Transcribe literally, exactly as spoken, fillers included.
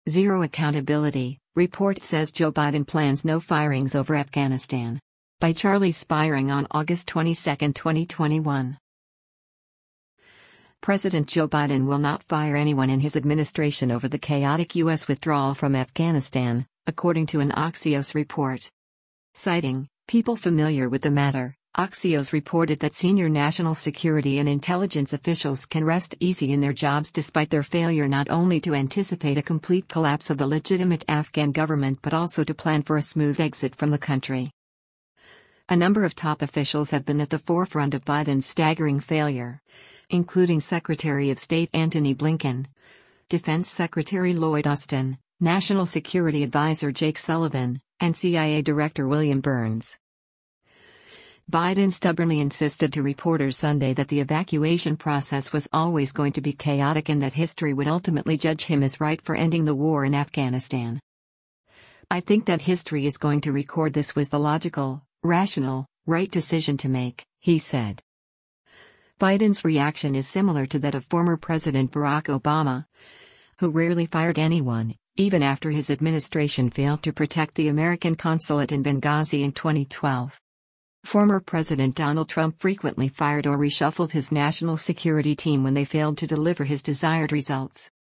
Zero accountability. Report says Joe Biden plans no firings over Afghanistan. By Charlie Spiring on August twenty-second, twenty twenty-one. President Joe Biden will not fire anyone in his administration over the chaotic U S withdrawal from Afghanistan, according to an Axios report. Citing people familiar with the matter, Axios reported that senior national security and intelligence officials can rest easy in their jobs despite their failure not only to anticipate a complete collapse of the legitimate Afghan government but also to plan for a smooth exit from the country. A number of top officials have been at the forefront of Biden's staggering failure, including Secretary of State Antony Blinken, Defense Secretary Lloyd Austin, National Security Advisor Jake Sullivan, and C I A Director William Burns. Biden stubbornly insisted to reporters Sunday that the evacuation process was always going to be chaotic and that history would ultimately judge him as right for ending the war in Afghanistan. "I think that history is going to record this was the logical, rational, right decision to make," he said. Biden's reaction is similar to that of former President Barack Obama, who rarely fired anyone, even after his administration failed to protect the American consulate in Benghazi in twenty twelve. Former President Donald Trump frequently fired or reshuffled his national security team when they failed to deliver his desired results.